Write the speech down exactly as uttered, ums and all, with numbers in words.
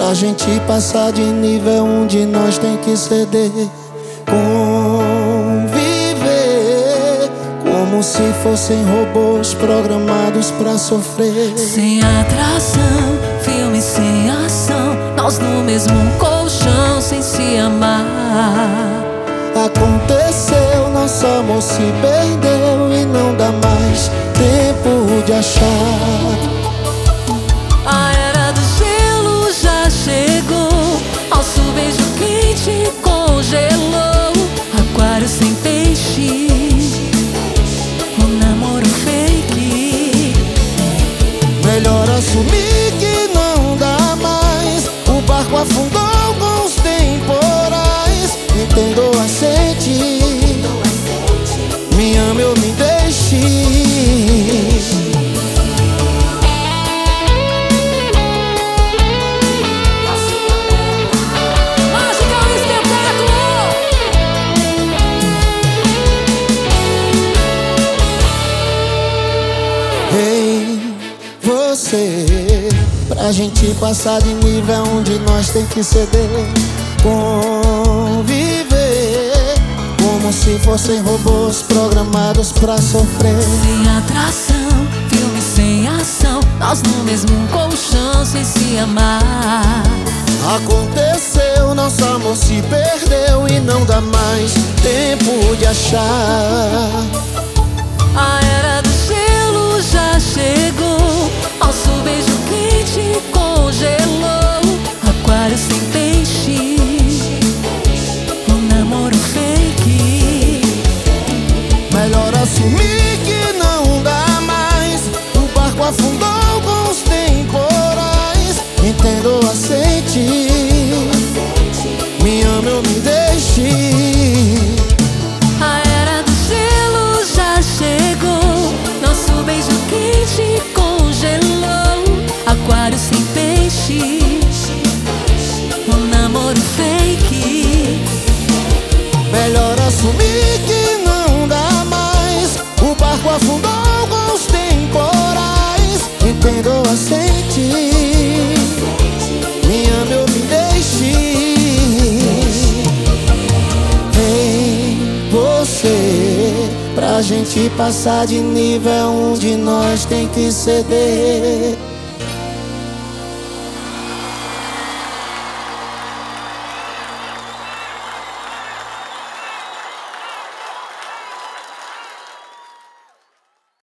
Pra gente passar de nível, um de nós tem que ceder. Conviver como se fossem robôs programados pra sofrer. Sem atração, filme sem ação, nós no mesmo colchão sem se amar. Aconteceu, nosso amor se perdeu e não dá mais tempo de achar. A era do gelo já chegou, nosso beijo quente congelou. Aquário sem peixe, um namoro fake. Melhor assumir que não dá mais. O barco afundou com os temporais. Entendo, aceite, me ame ou me deixe. Ei, você, pra gente passar de nível, onde nós tem que ceder. Conviver como se fossem robôs programados pra sofrer. Sem atração, filme sem ação, nós no mesmo colchão sem se amar. Aconteceu, nosso amor se perdeu e não dá mais tempo de achar. A era do gelo já chegou, nosso beijo quente congelou. Aquário sem peixe, um namoro fake. Melhor assumir que não dá mais. O barco afundou com os temporais. Entendo, aceite, me ame ou me deixe. A era do gelo já chegou, nosso beijo quente congelou. Aquário sem peixe, um namoro fake. Melhor assumir que não dá mais. O barco afundou com os temporais. Entendo, aceite, me ame ou me deixe. Ei, você, pra gente passar de nível, um de nós tem que ceder.